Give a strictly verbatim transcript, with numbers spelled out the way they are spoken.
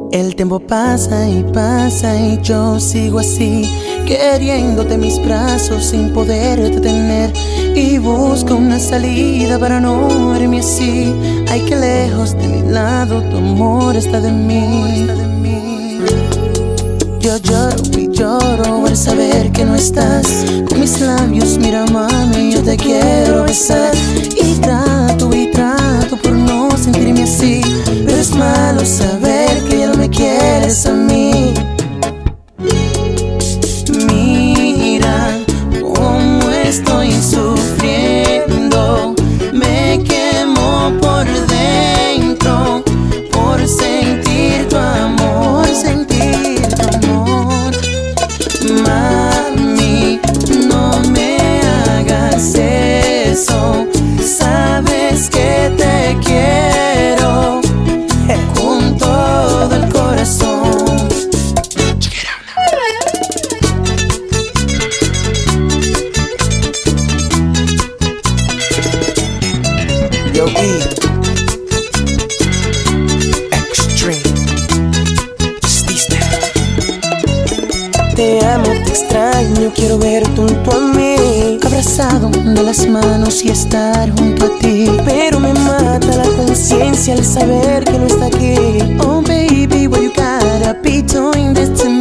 El tiempo pasa y pasa y yo sigo así, queriéndote en mis brazos sin poderte tener. Y busco una salida para no verme así. Ay, que lejos de mi lado tu amor está de mí. Yo lloro y lloro al saber que no estás. Con mis labios, mira mami, yo te quiero besar. Y trato y trato por no sentirme así, pero es malo saber que ya no me quieres a mí. Mira cómo estoy sufriendo, me quemo por dentro por sentir tu amor, sentir tu amor. Mami, no me hagas eso, sabes que te quiero con todo el corazón. Yo, E Extreme Stiste. Te amo, te extraño, quiero verte junto a mí, abrazado de las manos y estar junto a ti. Pero me mata la conciencia al saber que no está aquí. Oh baby, why you gotta be doing this to me?